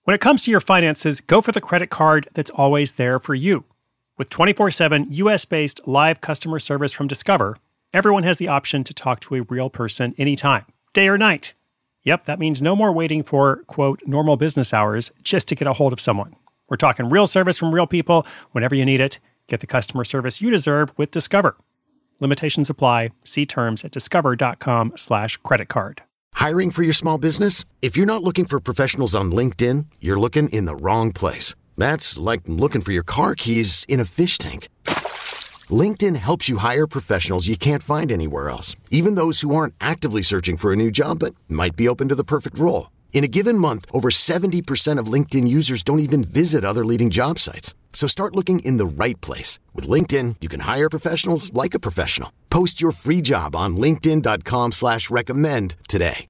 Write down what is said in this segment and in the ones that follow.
When it comes to your finances, go for the credit card that's always there for you. With 24/7 US-based live customer service from Discover, everyone has the option to talk to a real person anytime, day or night. Yep, that means no more waiting for, quote, normal business hours just to get a hold of someone. We're talking real service from real people whenever you need it. Get the customer service you deserve with Discover. Limitations apply. See terms at discover.com/creditcard. Hiring for your small business? If you're not looking for professionals on LinkedIn, you're looking in the wrong place. That's like looking for your car keys in a fish tank. LinkedIn helps you hire professionals you can't find anywhere else, even those who aren't actively searching for a new job but might be open to the perfect role. In a given month, over 70% of LinkedIn users don't even visit other leading job sites. So start looking in the right place. With LinkedIn, you can hire professionals like a professional. Post your free job on linkedin.com/recommend today.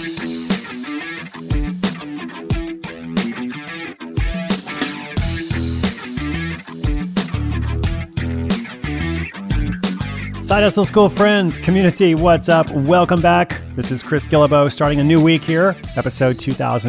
Side Hustle School friends, community, what's up? Welcome back. This is Chris Guillebeau starting a new week here, episode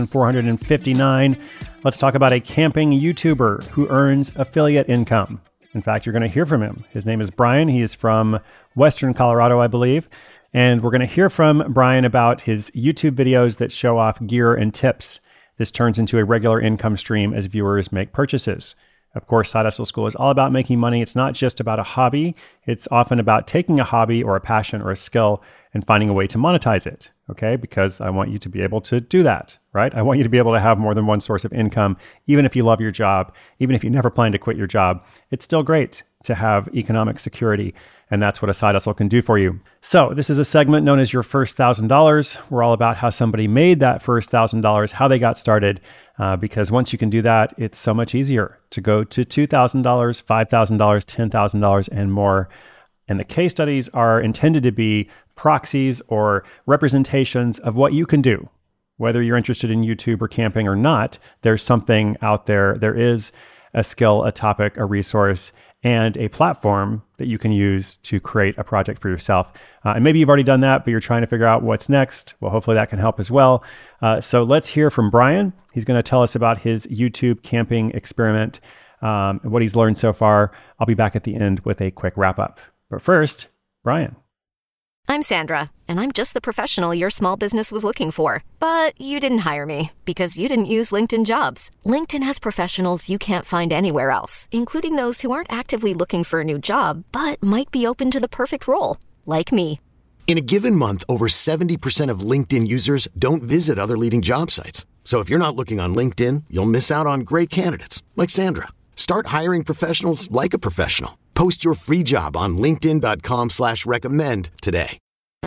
2459. Let's talk about a camping YouTuber who earns affiliate income. In fact, you're going to hear from him. His name is Brian. He is from Western Colorado, I believe. And we're going to hear from Brian about his YouTube videos that show off gear and tips. This turns into a regular income stream as viewers make purchases. Of course, Side Hustle School is all about making money. It's not just about a hobby. It's often about taking a hobby or a passion or a skill and finding a way to monetize it, okay? Because I want you to be able to do that, right? I want you to be able to have more than one source of income, even if you love your job, even if you never plan to quit your job. It's still great to have economic security, and that's what a side hustle can do for you. So this is a segment known as Your First $1,000. We're all about how somebody made that first $1,000, how they got started, because once you can do that, it's so much easier to go to $2,000, $5,000, $10,000, and more. And the case studies are intended to be proxies or representations of what you can do. Whether you're interested in YouTube or camping or not, there's something out there. There is a skill, a topic, a resource, and a platform that you can use to create a project for yourself. And maybe you've already done that, but you're trying to figure out what's next. Well, hopefully that can help as well. So let's hear from Brian. He's going to tell us about his YouTube camping experiment, what he's learned so far. I'll be back at the end with a quick wrap up. But first, Brian. I'm Sandra, and I'm just the professional your small business was looking for. But you didn't hire me because you didn't use LinkedIn Jobs. LinkedIn has professionals you can't find anywhere else, including those who aren't actively looking for a new job, but might be open to the perfect role, like me. In a given month, over 70% of LinkedIn users don't visit other leading job sites. So if you're not looking on LinkedIn, you'll miss out on great candidates like Sandra. Start hiring professionals like a professional. Post your free job on linkedin.com/recommend today.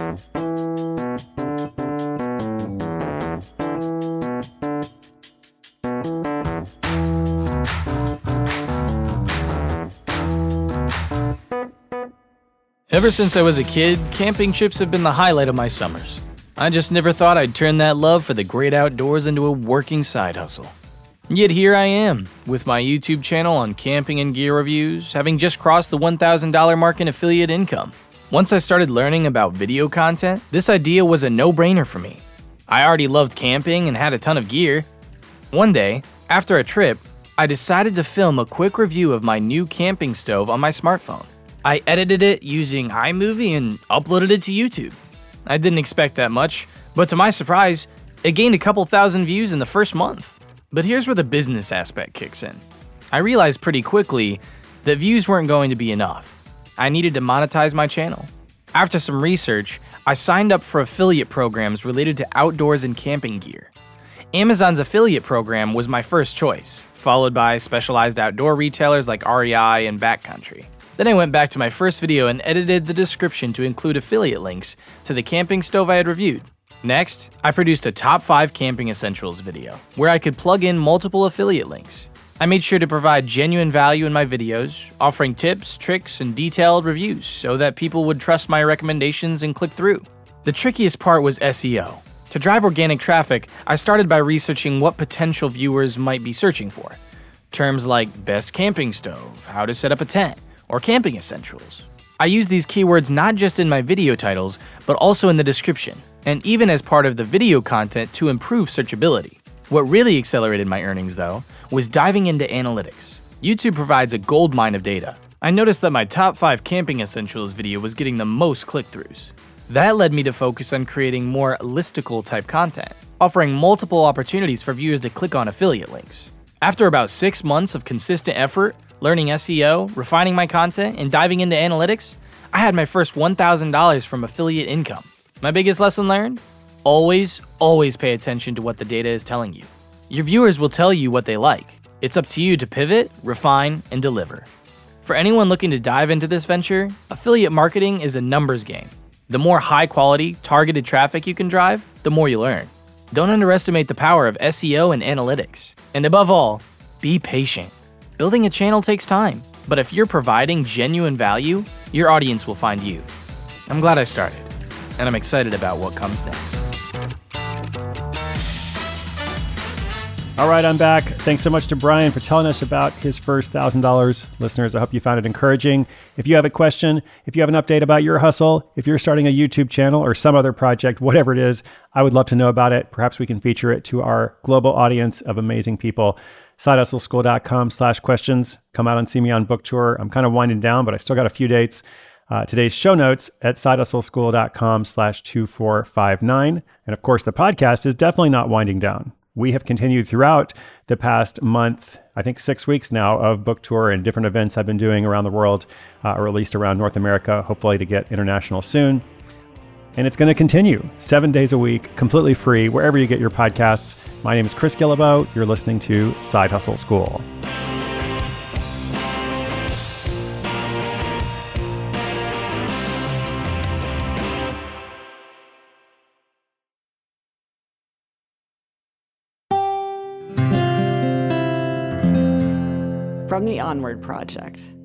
Ever since I was a kid, camping trips have been the highlight of my summers. I just never thought I'd turn that love for the great outdoors into a working side hustle. Yet here I am, with my YouTube channel on camping and gear reviews, having just crossed the $1,000 mark in affiliate income. Once I started learning about video content, this idea was a no-brainer for me. I already loved camping and had a ton of gear. One day, after a trip, I decided to film a quick review of my new camping stove on my smartphone. I edited it using iMovie and uploaded it to YouTube. I didn't expect that much, but to my surprise, it gained a couple thousand views in the first month. But here's where the business aspect kicks in. I realized pretty quickly that views weren't going to be enough. I needed to monetize my channel. After some research, I signed up for affiliate programs related to outdoors and camping gear. Amazon's affiliate program was my first choice, followed by specialized outdoor retailers like REI and Backcountry. Then I went back to my first video and edited the description to include affiliate links to the camping stove I had reviewed. Next, I produced a top 5 camping essentials video, where I could plug in multiple affiliate links. I made sure to provide genuine value in my videos, offering tips, tricks, and detailed reviews so that people would trust my recommendations and click through. The trickiest part was SEO. To drive organic traffic, I started by researching what potential viewers might be searching for. Terms like best camping stove, how to set up a tent, or camping essentials. I use these keywords not just in my video titles, but also in the description, and even as part of the video content to improve searchability. What really accelerated my earnings, though, was diving into analytics. YouTube provides a goldmine of data. I noticed that my top 5 camping essentials video was getting the most click-throughs. That led me to focus on creating more listicle type content, offering multiple opportunities for viewers to click on affiliate links. After about 6 months of consistent effort, learning SEO, refining my content, and diving into analytics, I had my first $1,000 from affiliate income. My biggest lesson learned? Always pay attention to what the data is telling you. Your viewers will tell you what they like. It's up to you to pivot, refine, and deliver. For anyone looking to dive into this venture, affiliate marketing is a numbers game. The more high-quality, targeted traffic you can drive, the more you learn. Don't underestimate the power of SEO and analytics. And above all, be patient. Building a channel takes time, but if you're providing genuine value, your audience will find you. I'm glad I started, and I'm excited about what comes next. All right, I'm back. Thanks so much to Brian for telling us about his first $1,000. Listeners, I hope you found it encouraging. If you have a question, if you have an update about your hustle, if you're starting a YouTube channel or some other project, whatever it is, I would love to know about it. Perhaps we can feature it to our global audience of amazing people. SideHustleSchool.com/questions. Come out and see me on book tour. I'm kind of winding down, but I still got a few dates. Today's show notes at SideHustleSchool.com/2459. And of course, the podcast is definitely not winding down. We have continued throughout the past month, I think 6 weeks now, of book tour and different events I've been doing around the world, or at least around North America, hopefully to get international soon. And it's going to continue 7 days a week, completely free, wherever you get your podcasts. My name is Chris Guillebeau. You're listening to Side Hustle School. From the Onward Project.